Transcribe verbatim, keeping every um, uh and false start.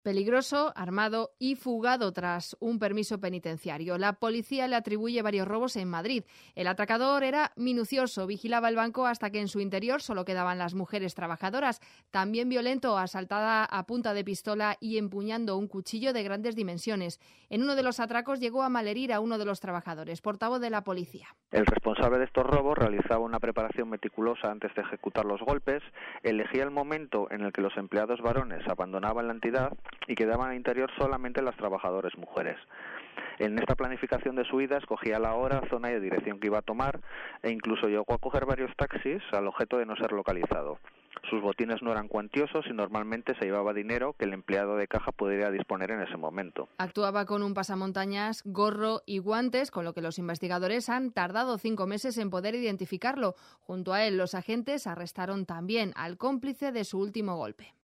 Peligroso, armado y fugado tras un permiso penitenciario. La policía le atribuye varios robos en Madrid. El atracador era minucioso, vigilaba el banco hasta que en su interior solo quedaban las mujeres trabajadoras. También violento, asaltada a punta de pistola y empuñando un cuchillo de grandes dimensiones. En uno de los atracos llegó a malherir a uno de los trabajadores, portavoz de la policía. El responsable de estos robos realizaba una preparación meticulosa antes de ejecutar los golpes, elegía el momento en el que los empleados varones abandonaban la entidad y quedaban al interior solamente las trabajadoras mujeres. En esta planificación de su huida escogía la hora, zona y dirección que iba a tomar e incluso llegó a coger varios taxis al objeto de no ser localizado. Sus botines no eran cuantiosos y normalmente se llevaba dinero que el empleado de caja podría disponer en ese momento. Actuaba con un pasamontañas, gorro y guantes, con lo que los investigadores han tardado cinco meses en poder identificarlo. Junto a él, los agentes arrestaron también al cómplice de su último golpe.